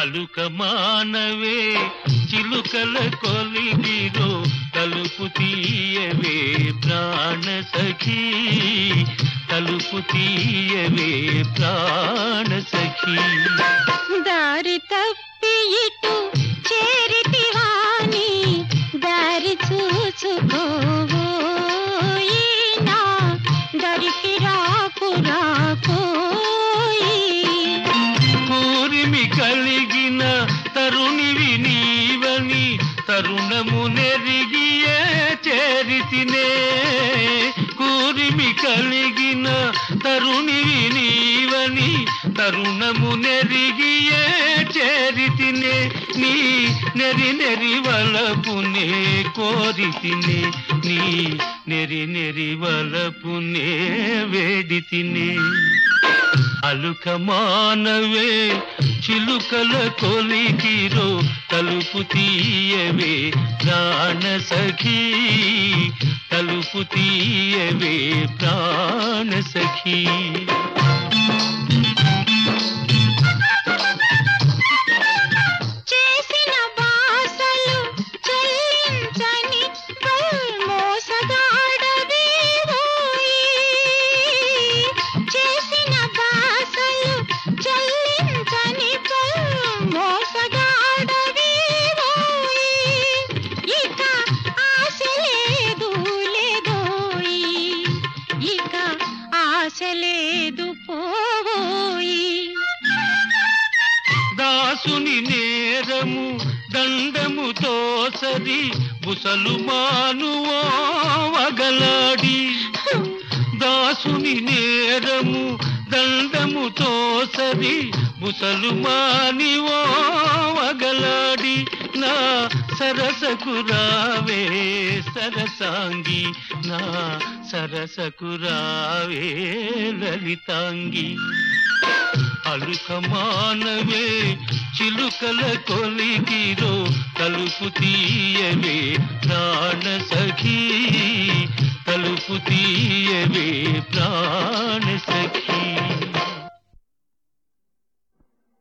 అలుక మానవే చిలుకల కొలిగిరో తలుపు తీయవే ప్రాణ సఖీ తలుపు తీయవే ప్రాణ సఖీ దారి తప్పి ఇటు చేరితివాని దారి చూచుకోవోయి నా దరికి రాకు రాకోయి కూరిమి కలిగిన తరుణివి నీవని తరుణము నెరిగియే చేరితినే కూరిమి కలిగిన తరుణివి నీవని తరుణము నెరిగియే చేరితినే నీ నెరి నెరి వలపునే కోరితినే నీ నెరి నెరి వలపునే వేడితినే అలుక మానవే చిలుకల కొలికిరో తలుపు తీయవే ప్రాణ సఖీ తలుపు తీయవే ప్రాణ సఖీ చేసిన బాసలు చెల్లించని మోసగాడవేవోయి చేసిన బాసలు చెల్లించని మోసగాడవేవోయి ఇక ఆశ లేదు లేదోయి ఇక ఆశ లేదు పోవోయి దాసుని నేరము దండము తోసరి బుసలు మానువో వగలాడి దాసుని నేరము దండము తోసరి బుసలు మానివో వగలాడి నా సరసకు రావే సరసాంగి నా సరసకు రావే లలితాంగి అలుక మానవే చిలుకల కొలికిరో తలుపు తీయవే ప్రాణ సఖీ తలుపు తీయవే ప్రాణ